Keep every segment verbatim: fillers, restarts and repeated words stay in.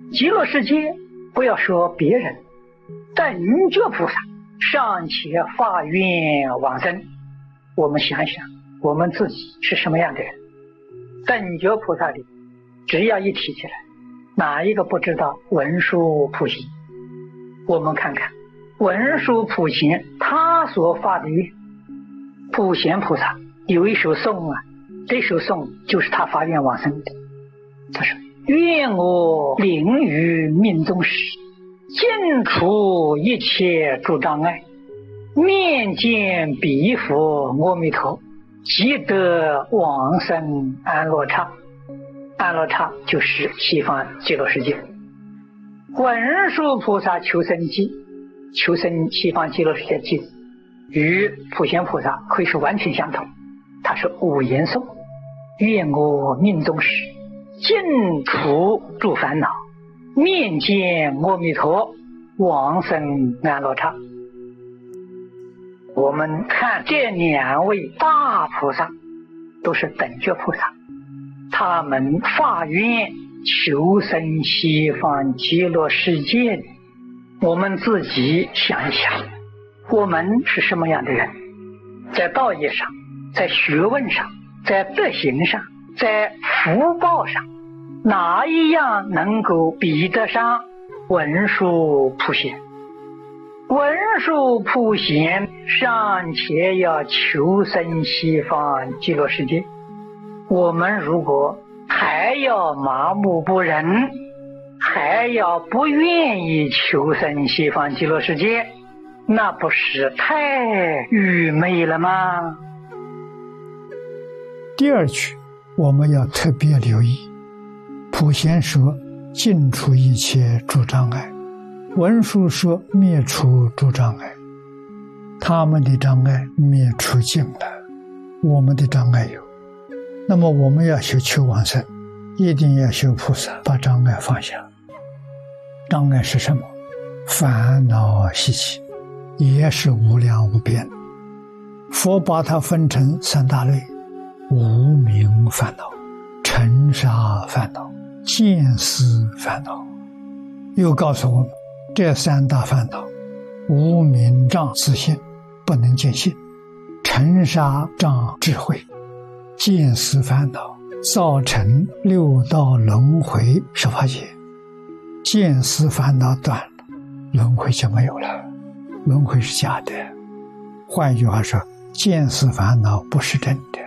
极乐世界不要说别人，等觉菩萨尚且发愿往生。我们想想我们自己是什么样的人？等觉菩萨里只要一提起来，哪一个不知道文殊普贤？我们看看文殊普贤他所发的愿，普贤菩萨有一首颂啊，这首颂就是他发愿往生的。他说：愿我临于命终时，尽除一切诸障碍，面见彼佛阿弥陀，即得往生安乐刹。安乐刹就是西方极乐世界。文殊菩萨求生记，求生西方极乐世界记，与普贤菩萨可以说完全相同。他是五言颂：愿我命终时，尽除诸烦恼，面见阿弥陀，往生安乐刹。我们看这两位大菩萨都是等觉菩萨，他们发愿求生西方极乐世界。我们自己想一想，我们是什么样的人？在道业上，在学问上，在德行上，在福报上，哪一样能够比得上文殊普贤？文殊普贤尚且要求生西方极乐世界，我们如果还要麻木不仁，还要不愿意求生西方极乐世界，那不是太愚昧了吗？ 第二句我们要特别留意，普贤说尽除一切诸障碍，文殊说灭除诸障碍。他们的障碍灭除尽了，我们的障碍有。那么我们要修求往生，一定要修菩萨，把障碍放下。障碍是什么？烦恼习气，也是无量无边。佛把它分成三大类：无明烦恼、尘沙烦恼、见思烦恼。又告诉我们，这三大烦恼：无明障自信，不能见性；尘沙障智慧；见思烦恼造成六道轮回十法界。见思烦恼断了，轮回就没有了，轮回是假的。换一句话说，见思烦恼不是真的。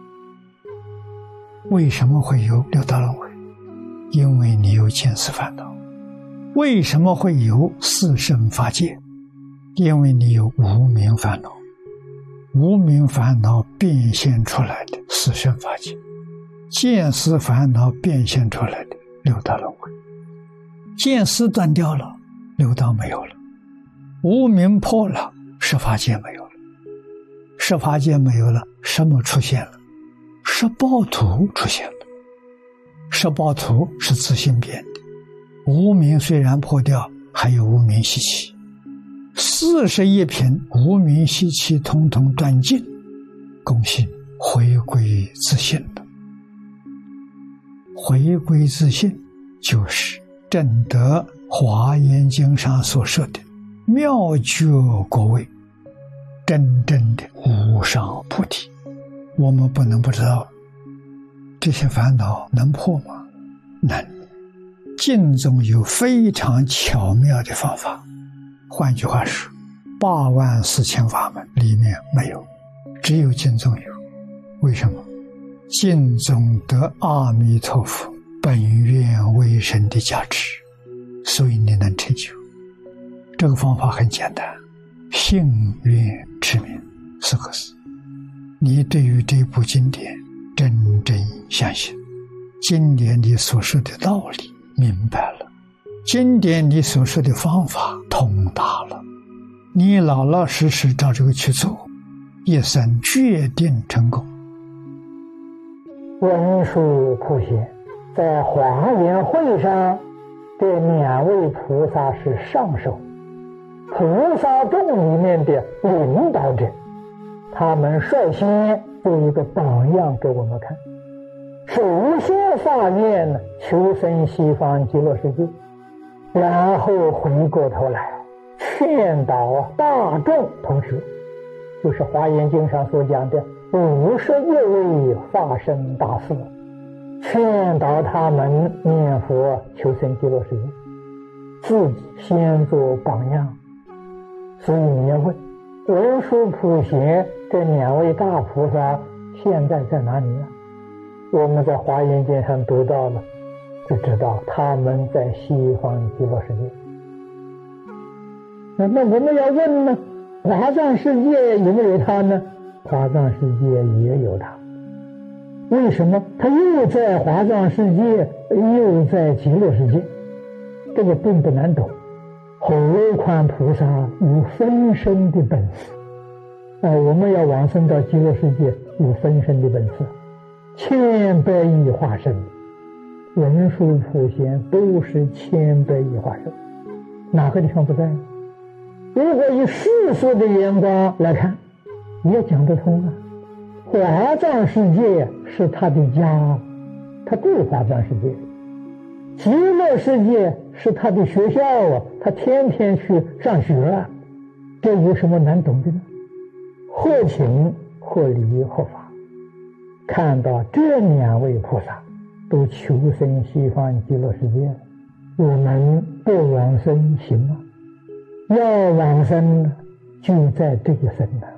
为什么会有六道轮回？因为你有见思烦恼。为什么会有四圣法界？因为你有无明烦恼。无明烦恼变现出来的四圣法界，见思烦恼变现出来的六道轮回。见思断掉了，六道没有了；无明破了，十法界没有了。十法界没有了，什么出现了？十报图出现了。十报图是自性变的，无明虽然破掉，还有无明习气。四十一品无明习气统统断尽，共性回归自性了。回归自性就是证得华严经上所说的妙觉果位，真正的无上菩提。我们不能不知道，这些烦恼能破吗？能。净宗有非常巧妙的方法，换句话说，八万四千法门里面没有，只有净宗有。为什么？净宗得阿弥陀佛本愿为身的加持，所以你能成就。这个方法很简单，信愿持名四个字。你对于这部经典真正相信，经典里所说的道理明白了，经典里所说的方法通达了，你老老实实照这个去做，一生决定成功。 文殊普贤在华严会上，这两位菩萨是上首，菩萨众里面的领导者，他们率先做一个榜样给我们看。首先发愿求生西方极乐世界， 然后回过头来劝导大众同学，就是《华严经》上所讲的五十一位化身大士，劝导他们念佛求生极乐世界，自己先做榜样。所以你要问文殊普贤这两位大菩萨现在在哪里呢？我们在《华严经》上读到了，就知道他们在西方极乐世界。那么我们要问呢，华藏世界有没有他呢？华藏世界也有他。为什么他又在华藏世界又在极乐世界？这个并不难懂。何况菩萨有分身的本事啊！我们要往生到极乐世界有分身的本事，千百亿化身，文殊普贤都是千百亿化身，哪个地方不在呢？如果以世俗的眼光来看，也讲得通啊。华藏世界是他的家，他住华藏世界；极乐世界是他的学校啊，他天天去上学啊，这有什么难懂的呢？或情或理或法，看到这两位菩萨都求生西方极乐世界了，我们不往生行吗？要往生就在这个生呢。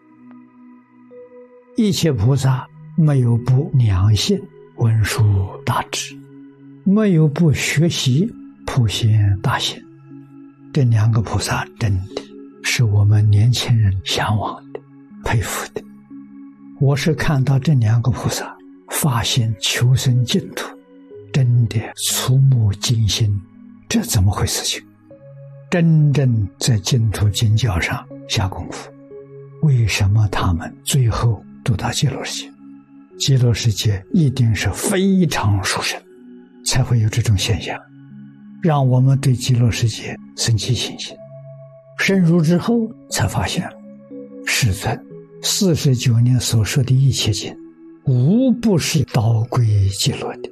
一切菩萨没有不良信文殊大智，没有不学习普贤大行。这两个菩萨真的是我们年轻人向往的、佩服的。我是看到这两个菩萨发现求生净土，真的触目惊心，这怎么回事情？真正在净土经教上下功夫，为什么他们最后度到极乐世界？极乐世界一定是非常殊胜，才会有这种现象，让我们对极乐世界生起信心。深入之后才发现，世尊四十九年所说的一切经，无不是导归极乐的。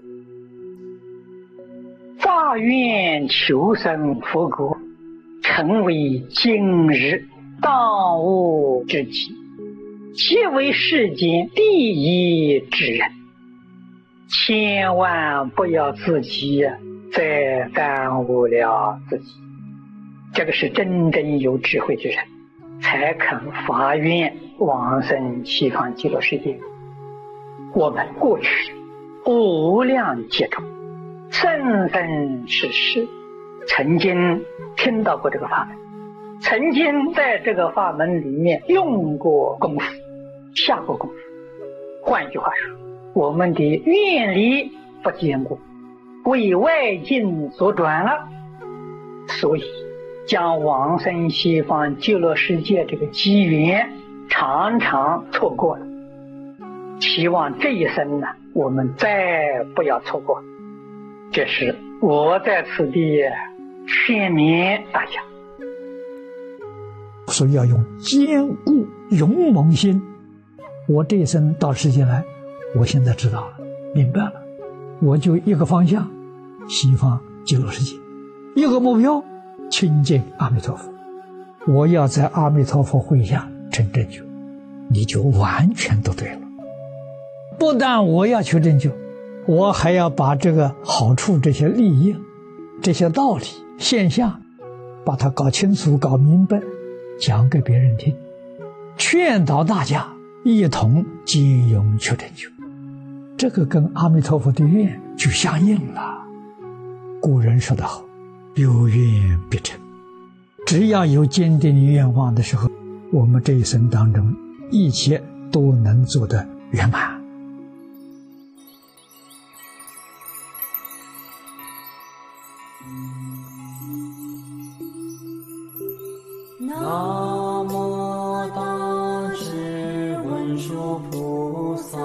发愿求生佛国，成为今日当务之急，皆为世间第一之人。千万不要自己再耽误了自己，这个是真正有智慧之人才肯发愿往生西方极乐世界。我们过去无量劫中生生世世曾经听到过这个法门，曾经在这个法门里面用过功夫，下过功夫。换句话说，我们的愿力不坚固，为外境所转了，所以将往生西方极乐世界这个机缘常常错过了。希望这一生呢，我们再不要错过。这是我在此地劝勉大家， 所以要用坚固勇猛心。我这一生到世界来，我现在知道了，明白了，我就一个方向，西方极乐世界，一个目标，亲近阿弥陀佛。我要在阿弥陀佛会下成正觉，你就完全都对了。不但我要求正觉，我还要把这个好处、这些利益、这些道理、现象，把它搞清楚、搞明白，讲给别人听，劝导大家一同皆勇求正觉。这个跟阿弥陀佛的愿就相应了。古人说得好，有愿必成。只要有坚定的愿望的时候，我们这一生当中一切都能做得圆满。 南无大智文殊菩萨，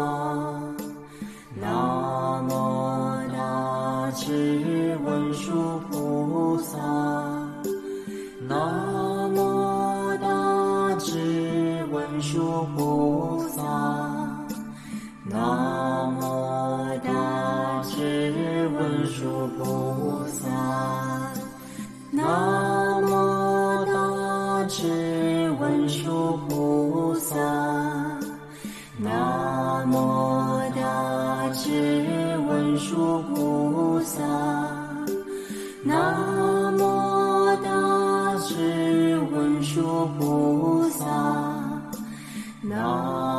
南无大智文殊菩萨，南无大智文殊菩萨，南无大智文殊菩萨。 殊菩萨，南无大智文殊菩萨，南无大智文殊菩萨，南